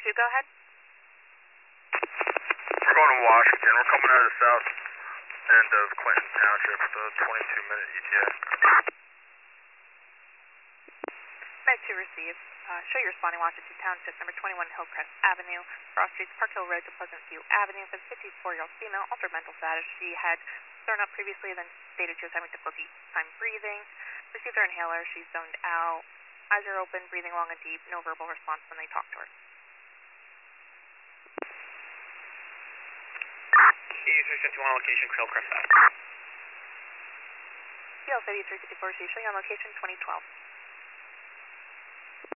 2, go ahead. We're going to Washington. We're coming out of the south end of Clinton Township with a 22-minute ETA. Med 2 receive. Show your responding Washington Township, number 21 Hillcrest Avenue, Cross Streets, Park Hill Road to Pleasant View Avenue. For the 54-year-old female, altered mental status. She had thrown up previously, then stated she was having difficulty time breathing. Received her inhaler. She's zoned out. Eyes are open, breathing long and deep. No verbal response when they talk to her. E351 location, Hillcrest Avenue. EL 8354, so you show you on location 2012.